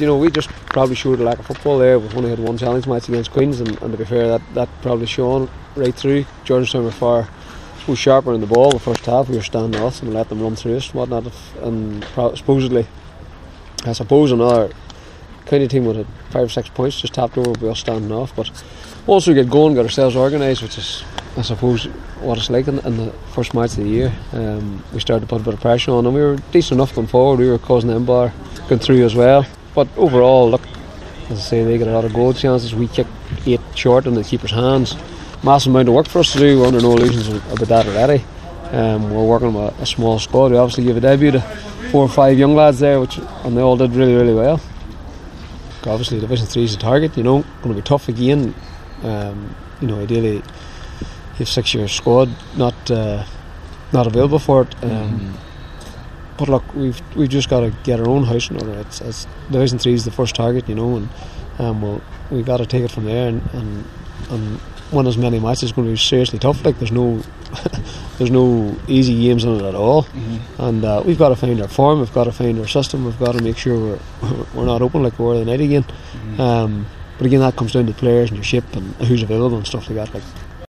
we just probably showed a lack of football there. We've only had one challenge match against Queens, and to be fair, that probably shone right through. Georgetown were far sharper in the ball the first half. We were standing off and let them run through us and whatnot. And supposedly, I suppose another county team would have 5 or 6 points just tapped over by us standing off. But once we get going, got ourselves organised, which is, I suppose, what it's like in the first match of the year. We started to put a bit of pressure on them. We were decent enough going forward. We were causing them bar going through as well. But overall, look, as I say, they got a lot of goal chances. We kicked 8 short in the keeper's hands. Massive amount of work for us to do. We're under no illusions about that already. We're working with a small squad. We obviously gave a debut to 4 or 5 young lads there, and they all did really, really well. Obviously, Division 3 is the target. Going to be tough again. Ideally, you have 6-year squad not available for it. But look, we've just got to get our own house in order. It's Division 3 is the first target, and we've got to take it from there and win as many matches. It's going to be seriously tough. Like there's no easy games in it at all, and we've got to find our form. We've got to find our system. We've got to make sure we're not open like we were the night again. But again, that comes down to players and your shape and who's available and stuff like that. Like